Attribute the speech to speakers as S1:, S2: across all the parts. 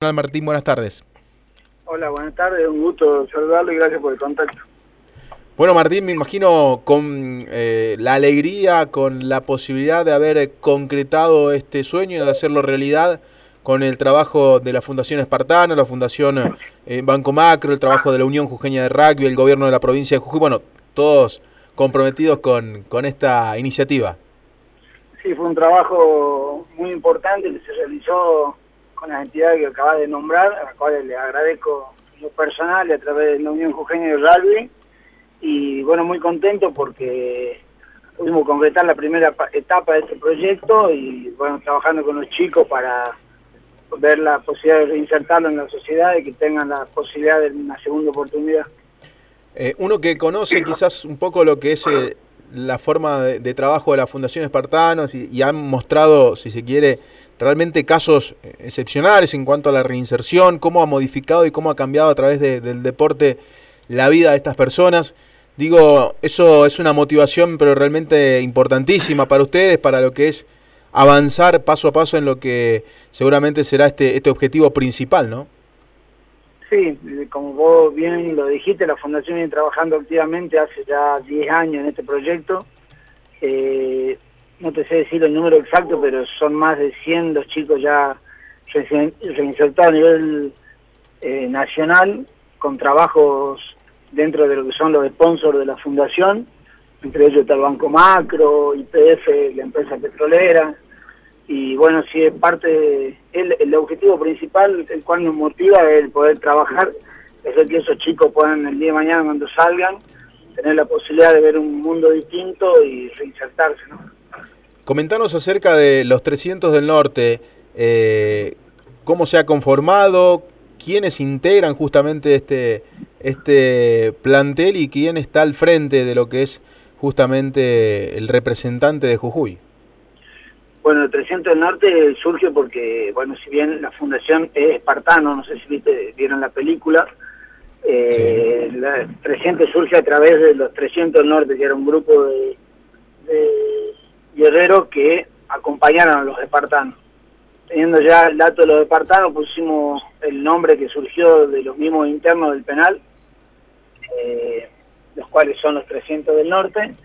S1: Hola Martín, buenas tardes.
S2: Hola, buenas tardes, un gusto saludarlo y gracias por el contacto.
S1: Bueno Martín, me imagino con la alegría, con la posibilidad de haber concretado este sueño, de hacerlo realidad, con el trabajo de la Fundación Espartano, la Fundación Banco Macro, el trabajo de la Unión Jujeña de Rugby, el gobierno de la provincia de Jujuy, bueno, todos comprometidos con esta iniciativa.
S2: Sí, fue un trabajo muy importante que se realizó con las entidades que acabas de nombrar, a las cuales le agradezco lo personal y a través de la Unión Jujeña de Rugby. Y bueno, muy contento porque pudimos concretar la primera etapa de este proyecto y bueno, trabajando con los chicos para ver la posibilidad de reinsertarlo en la sociedad y que tengan la posibilidad de una segunda oportunidad.
S1: Uno que conoce quizás un poco lo que es la forma de trabajo de la Fundación Espartanos y han mostrado, si se quiere, realmente casos excepcionales en cuanto a la reinserción, cómo ha modificado y cómo ha cambiado a través del deporte la vida de estas personas. Digo, eso es una motivación pero realmente importantísima para ustedes, para lo que es avanzar paso a paso en lo que seguramente será este objetivo principal, ¿no?
S2: Sí, como vos bien lo dijiste, la Fundación viene trabajando activamente hace ya 10 años en este proyecto. No te sé decir el número exacto, pero son más de 100 los chicos ya reinsertados a nivel nacional, con trabajos dentro de lo que son los sponsors de la Fundación, entre ellos está el Banco Macro, YPF, la empresa petrolera. Y bueno, sí, es parte, el objetivo principal, el cual nos motiva, es el poder trabajar, es que esos chicos puedan el día de mañana cuando salgan, tener la posibilidad de ver un mundo distinto y reinsertarse, ¿no?
S1: Comentanos acerca de los 300 del Norte, cómo se ha conformado, quiénes integran justamente este plantel y quién está al frente de lo que es justamente el representante de Jujuy.
S2: Bueno, el 300 del Norte surge porque, bueno, si bien la fundación es Espartano, no sé si vieron la película,
S1: Sí.
S2: la 300 surge a través de los 300 del Norte, que era un grupo de guerreros que acompañaron a los espartanos. Teniendo ya el dato de los espartanos, pusimos el nombre que surgió de los mismos internos del penal, los cuales son los 300 del Norte.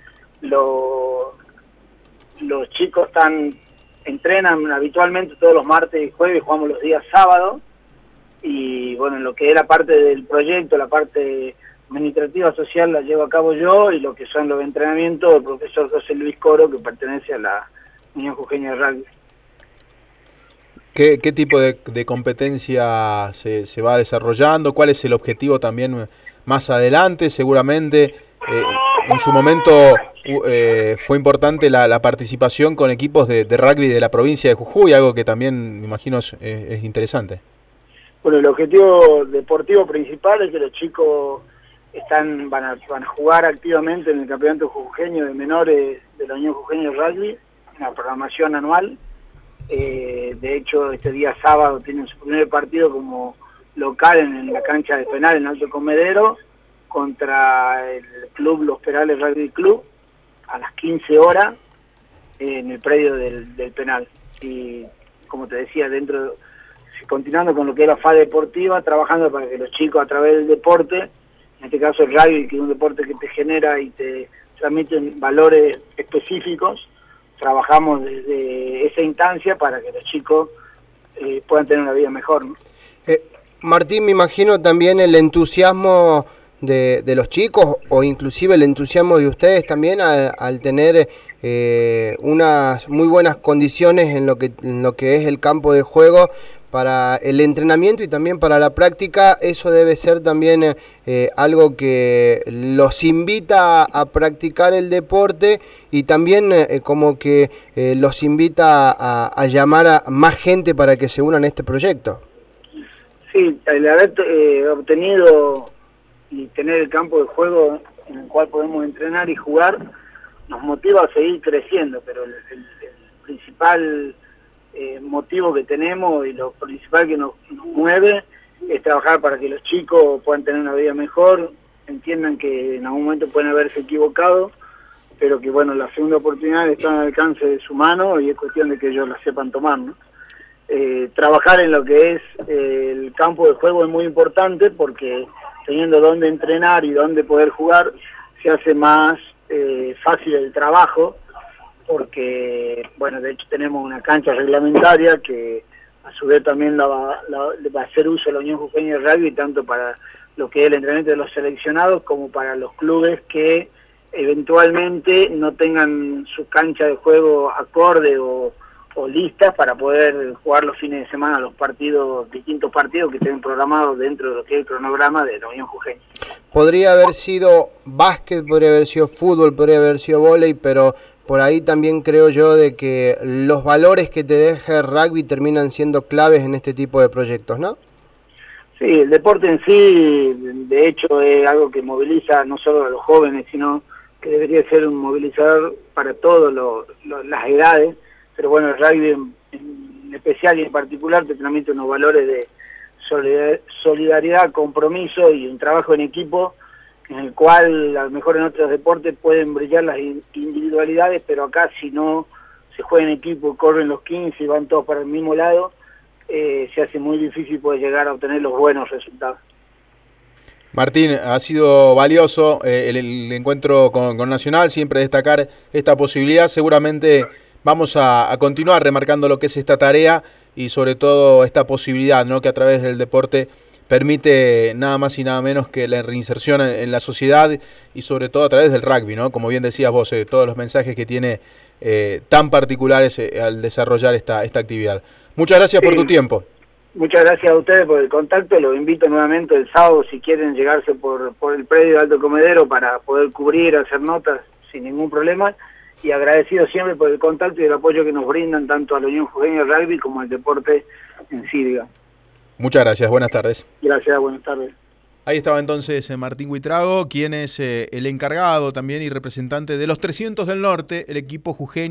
S2: Los chicos entrenan habitualmente todos los martes y jueves, jugamos los días sábados, y bueno, en lo que es la parte del proyecto, la parte administrativa social la llevo a cabo yo, y lo que son los entrenamientos, el profesor José Luis Coro, que pertenece a la Unión Jujeña de Rugby.
S1: ¿Qué tipo de competencia se va desarrollando? ¿Cuál es el objetivo también más adelante? Seguramente en su momento fue importante la participación con equipos de rugby de la provincia de Jujuy, algo que también me imagino es interesante.
S2: Bueno, el objetivo deportivo principal es que los chicos van a jugar activamente en el campeonato jujeño de menores de la Unión Jujeña de Rugby, en la programación anual. De hecho, este día sábado tienen su primer partido como local en la cancha de penal en Alto Comedero contra el club Los Perales Rugby Club a las 15 horas en el predio del penal. Y como te decía, continuando con lo que es la FA deportiva, trabajando para que los chicos a través del deporte, en este caso el rugby, que es un deporte que te genera y te transmite valores específicos, trabajamos desde esa instancia para que los chicos puedan tener una vida mejor, ¿no?
S3: Martín, me imagino también el entusiasmo de los chicos o inclusive el entusiasmo de ustedes también al tener unas muy buenas condiciones en lo que es el campo de juego para el entrenamiento y también para la práctica. Eso debe ser también algo que los invita a practicar el deporte y también como que los invita a llamar a más gente para que se unan a este proyecto.
S2: Sí, el haber obtenido y tener el campo de juego en el cual podemos entrenar y jugar nos motiva a seguir creciendo, pero el principal motivo que tenemos y lo principal que nos mueve es trabajar para que los chicos puedan tener una vida mejor, entiendan que en algún momento pueden haberse equivocado, pero que bueno, la segunda oportunidad está al alcance de su mano y es cuestión de que ellos la sepan tomar, ¿no? trabajar en lo que es el campo de juego es muy importante, porque teniendo dónde entrenar y dónde poder jugar, se hace más fácil el trabajo, porque, bueno, de hecho tenemos una cancha reglamentaria que a su vez también le va a hacer uso la Unión Jujeña de Rugby, tanto para lo que es el entrenamiento de los seleccionados como para los clubes que eventualmente no tengan su cancha de juego acorde o listas para poder jugar los fines de semana los partidos, distintos partidos que estén programados dentro de lo que es el cronograma de la Unión Jujeña.
S3: Podría haber sido básquet, podría haber sido fútbol, podría haber sido vóley, pero por ahí también creo yo de que los valores que te deja el rugby terminan siendo claves en este tipo de proyectos, ¿no? Sí,
S2: el deporte en sí, de hecho, es algo que moviliza no solo a los jóvenes, sino que debería ser un movilizador para todas las edades. Pero bueno, el rugby en especial y en particular te transmite unos valores de solidaridad, compromiso y un trabajo en equipo, en el cual a lo mejor en otros deportes pueden brillar las individualidades, pero acá si no se juega en equipo, corren los 15 y van todos para el mismo lado, se hace muy difícil poder llegar a obtener los buenos resultados.
S1: Martín, ha sido valioso el encuentro con Nacional, siempre destacar esta posibilidad. Seguramente vamos a continuar remarcando lo que es esta tarea y sobre todo esta posibilidad, ¿no?, que a través del deporte permite nada más y nada menos que la reinserción en la sociedad y sobre todo a través del rugby, ¿no? Como bien decías vos, todos los mensajes que tiene tan particulares al desarrollar esta actividad. Muchas gracias por tu tiempo.
S2: Muchas gracias a ustedes por el contacto. Los invito nuevamente el sábado, si quieren llegarse por el predio de Alto Comedero, para poder cubrir, hacer notas sin ningún problema. Y agradecido siempre por el contacto y el apoyo que nos brindan tanto a la Unión Jujeña de Rugby como al deporte en sí, digamos.
S1: Muchas gracias, buenas tardes.
S2: Gracias, buenas tardes.
S1: Ahí estaba entonces Martín Huitrago, quien es el encargado también y representante de los 300 del Norte, el equipo jujeño.